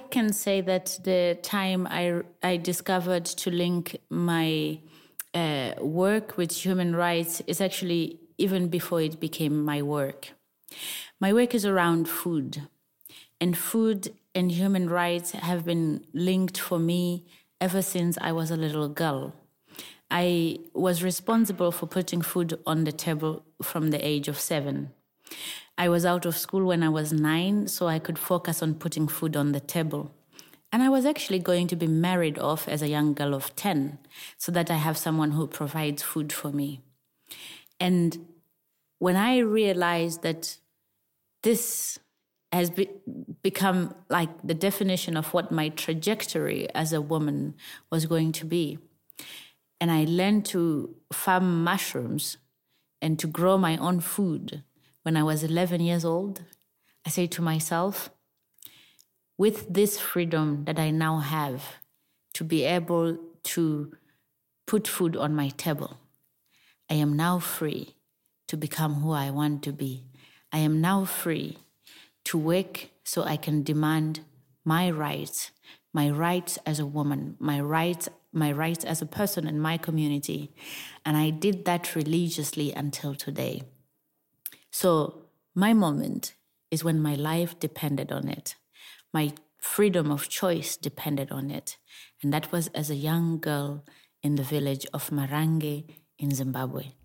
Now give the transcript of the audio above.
can say that the time I discovered to link my work with human rights is actually even before it became my work. My work is around food, and food and human rights have been linked for me ever since I was a little girl. I was responsible for putting food on the table from the age of 7. I was out of school when I was 9, so I could focus on putting food on the table. And I was actually going to be married off as a young girl of 10, so that I have someone who provides food for me. And when I realized that this has become like the definition of what my trajectory as a woman was going to be, and I learned to farm mushrooms and to grow my own food when I was 11 years old, I say to myself, with this freedom that I now have to be able to put food on my table, I am now free to become who I want to be. I am now free to work so I can demand my rights as a woman, my rights as a person in my community. And I did that religiously until today. So my moment is when my life depended on it. My freedom of choice depended on it. And that was as a young girl in the village of Marange in Zimbabwe.